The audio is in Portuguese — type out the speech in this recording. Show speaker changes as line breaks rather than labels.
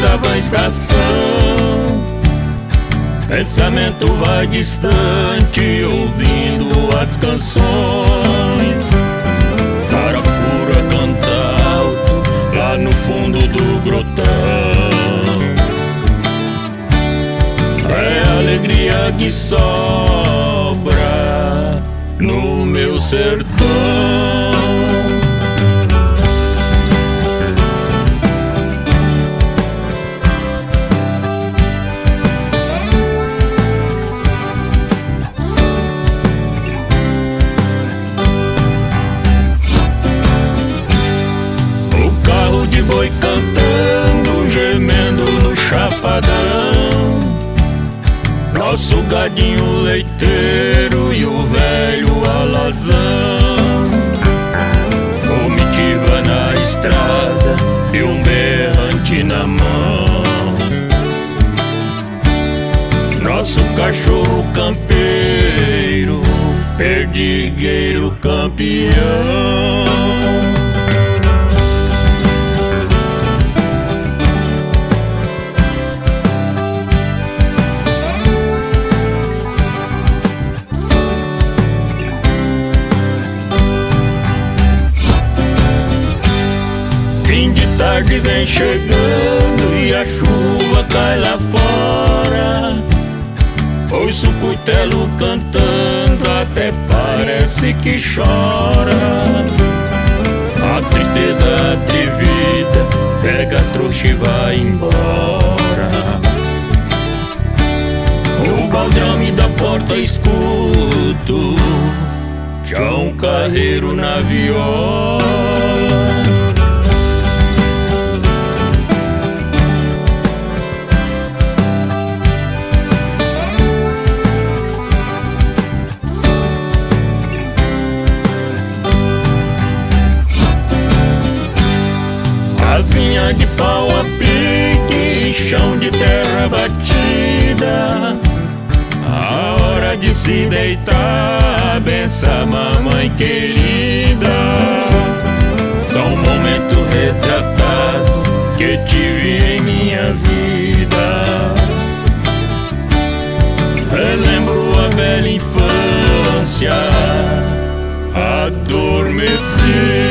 cruzava a estação. Pensamento vai distante, ouvindo as canções. Sarapura canta alto, lá no fundo do grotão. É a alegria que sobra no meu sertão. De boi cantando, gemendo no chapadão. Nosso gadinho leiteiro e o velho alazão. Comitiva na estrada e um berrante na mão. Nosso cachorro campeiro, perdigueiro campeão. Fim de tarde vem chegando e a chuva cai lá fora. Ouço o cutelo cantando, até parece que chora. A tristeza atrevida pega as trouxas e vai embora. No baldrame da porta escuto já um carreiro na viola. Casinha de pau a pique, chão de terra batida. A hora de se deitar, benção mamãe querida. São momentos retratados que tive em minha vida. Relembro a velha infância adormecida.